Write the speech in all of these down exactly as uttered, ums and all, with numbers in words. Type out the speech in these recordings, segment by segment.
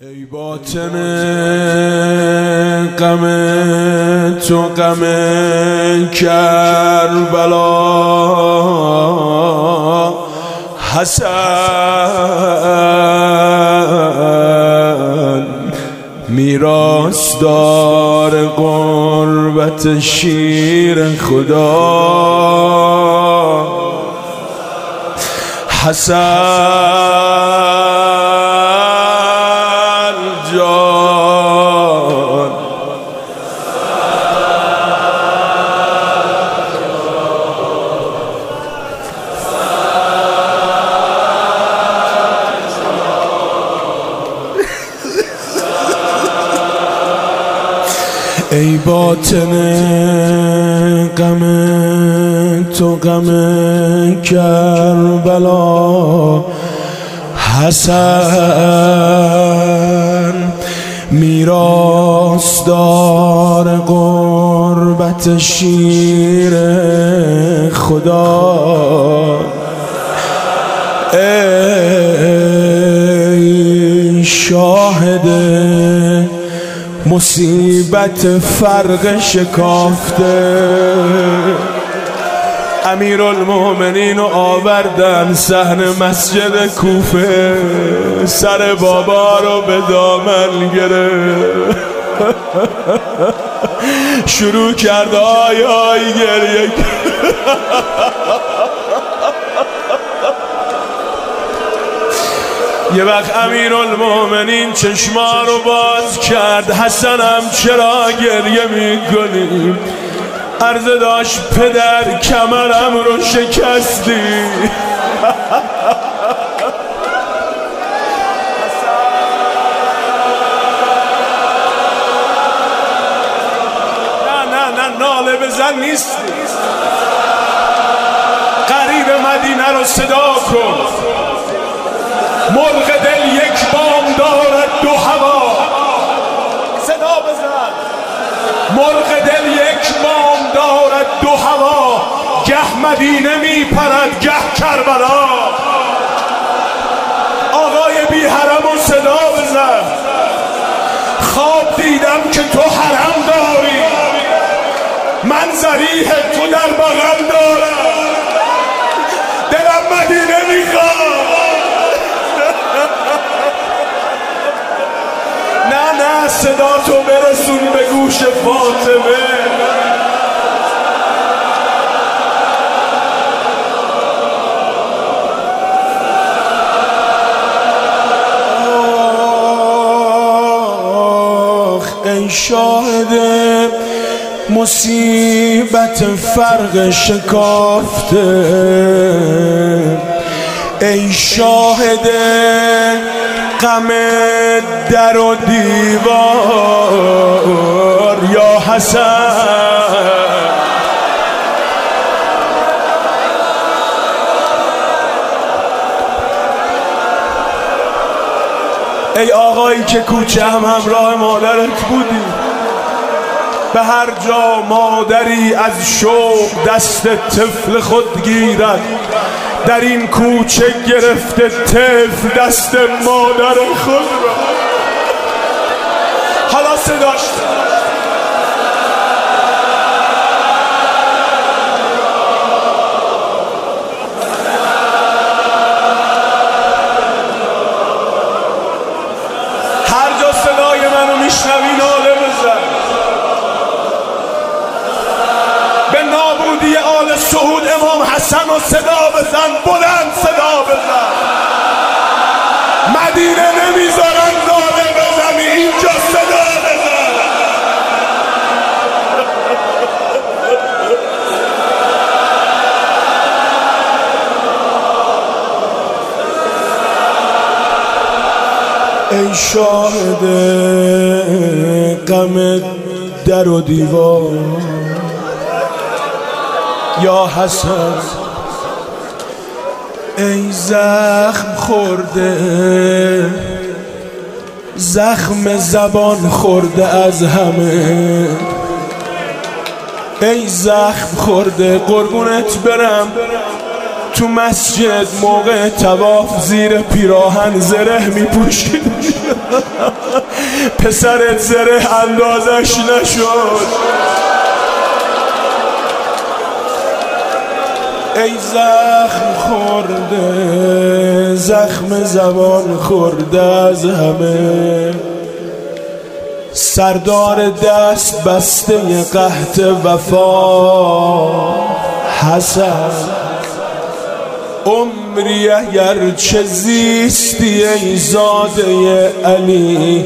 ای باطن غم تو غم کربلا، حسن میراثدار قربت شیر خدا، حسن جان ای باطن غم تو غم کربلا، حسن میراثدار قربت شیر خدا، ای شاهد مصیبت فرق شکافته، امیرالمومنین رو آوردن صحن مسجد کوفه، سر بابا رو به دامن گرفت، شروع کرد آی آی گریه. یه وقت امیرالمومنین چشما رو باز کرد، حسنم چرا گریه میکنی؟ عرضه داشت پدر کمرم رو شکستی. نه نه نه ناله بزن نیستی، قریب مدینه رو صدا کن. مرغ دل یک بام دارد دو هوا، صدا بزن. مرغ دل یک بام دارد دو هوا، گه مدینه می پرد گه کربلا. آقای بی حرم و صدا بزن. خواب دیدم که تو حرم داری، من ذریح تو در بغل دارم، دلم مدینه میخواد. نه نه صدا تو برسون به گوش فاطمه. آخ ای شاهد مصیبت فرق شکافته، ای شاهد غم در و دیوار یا حسن، ای آقایی که کوچه هم همراه مادرت بودی، به هر جا مادری از شوق دست طفل خود گیرد، در این کوچه گرفته طفل دست مادر خود را. حالا صداش هر جا صدای منو میشنوی ناله بزن. به نابودی آل سعود امام حسن و صدا بزن، بلند صدا بزن. مدینه نمیذارن ناله بزنی، اینجا صدا بزن. ای شاهد غم در و دیوار یا حسن، ای زخم خورده زخم زبان خورده از همه، ای زخم خورده قربونت برم، تو تو مسجد موقع طواف زیر پیراهن زره میپوشید. پسرت زره اندازش نشد. ای زخم خورده، زخم زبان خورده از همه، سردار دست بسته قحط وفا حسن. عمری اگر چه زیستی ای زاده علی،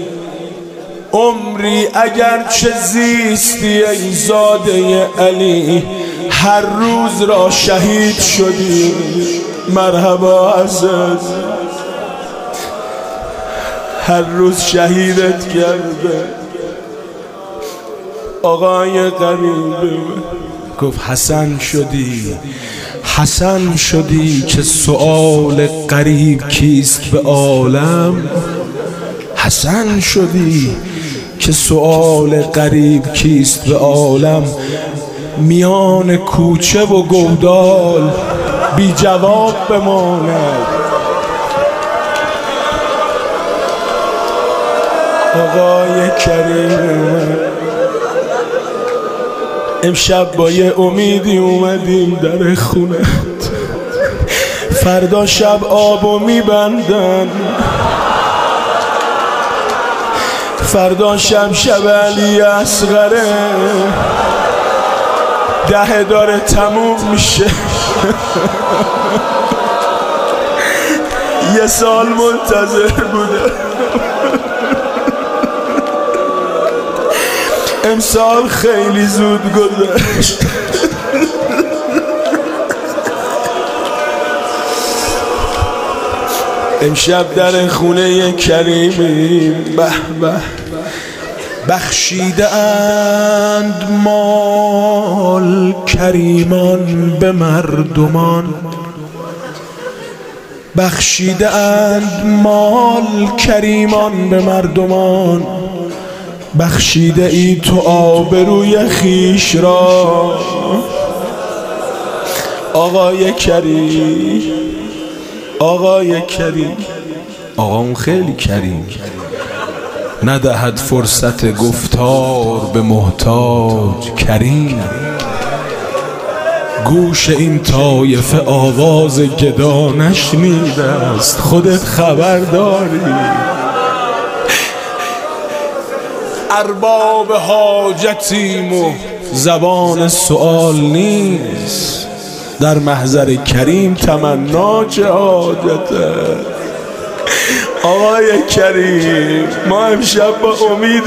عمری اگر چه زیستی ای زاده علی، هر روز را شهید شدی. مرحبا عزیز، هر روز شهیدت کرده. آقای غریبه گفت حسن شدی، حسن شدی که سؤال غریب کیست به عالم. حسن شدی که سؤال غریب کیست به عالم. میان کوچه و گودال بی جواب بماند. آقای کریم، امشب با یه امیدی اومدیم در خونت، فردا شب آبو میبندن، فردا شب شب علی اصغره، ده داره تموم میشه. یه سال منتظر بوده، امسال خیلی زود گذشت. امشب در خونه کریمیم. به به بخشیده اند مال کریمان به مردمان، بخشیده اند مال کریمان به مردمان. بخشیده ای تو آبروی خیش را. آقای کریم، آقای کریم، آقامون خیلی کریم، ندهد فرصت گفتار به محتاج. کریم گوش این طایفه آواز گدا نشنیده است، خودت خبر داری. ارباب حاجتیم و زبان سؤال نیست، در محضر کریم تمنا چه حاجته. آقای کریم ما امشب با امید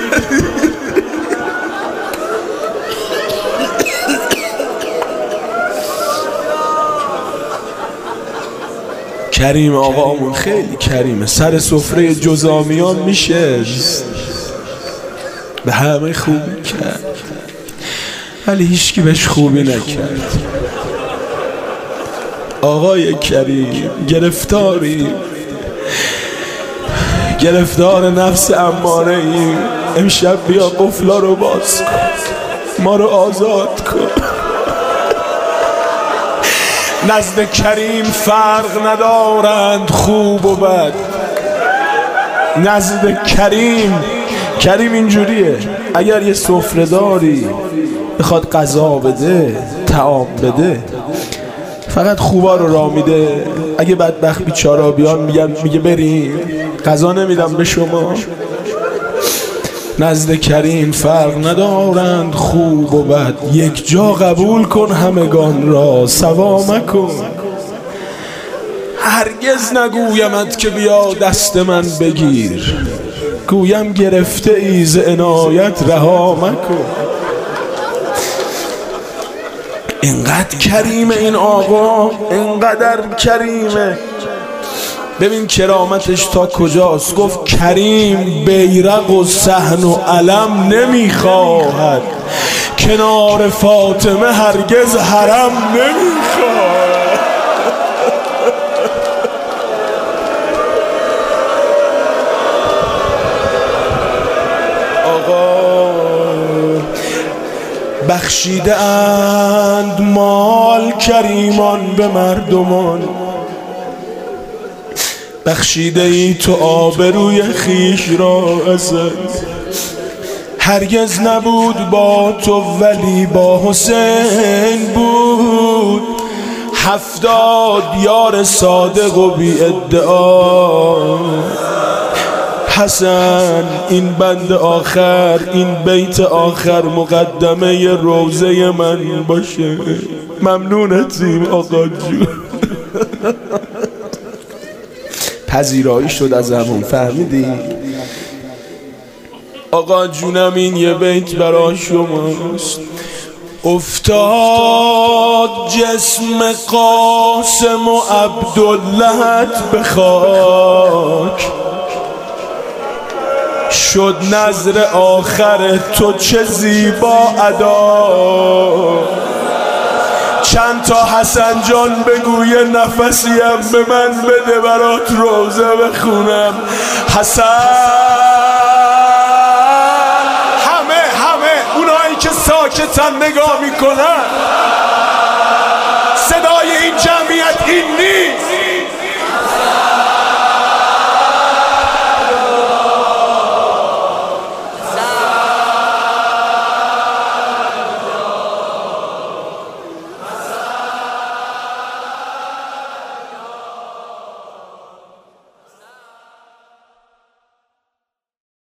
کریم آقامون خیلی کریمه، سر سفره جزامیان میشست، به همه خوبی کرد ولی هیچکی بهش خوبی نکرد. آقای کریم گرفتاری، گرفتار نفس اماره ایم. امشب بیا قفلا رو باز کن، ما رو آزاد کن. نزد کریم فرق ندارند خوب و بد. نزد کریم، کریم اینجوریه، اگر یه سفره داری بخواد غذا بده، طعام بده، فقط خوبا رو راه میده. اگه بدبخت بیچارا بیان میگن میگه بریم، غذا نمیدم به شما. نزد کریم فرق ندارند خوب و بد، یک جا قبول کن همگان را، سوا مکن. هرگز نگویمت که بیا دست من بگیر، گویم گرفته ای ز عنایت رها مکن. اینقدر کریمه این آقا، اینقدر کریمه. ببین کرامتش تا کجاست. گفت کریم بیرق و صحن و علم نمیخواهد، کنار فاطمه هرگز حرم نمیخواهد. بخشیده اند مال کریمان به مردمان، بخشیده ای تو آبروی خیش را ازد. هرگز نبود با تو ولی با حسین بود، هفتاد یار صادق و بی ادعا. حسن این بند آخر، این بیت آخر مقدمه روزه من باشه. ممنونتیم آقا جون. پذیرایی شد از همون، فهمیدی؟ آقا جونم این یه بیت برای شماست. افتاد جسم قاسم و عبداللهت به خاک، شد نظر آخر تو چه زیبا ادا. چند تا حسن جان بگوی نفسیم به من بده برات روزه بخونم. حسن همه همه اونایی که ساکتن نگاه میکنن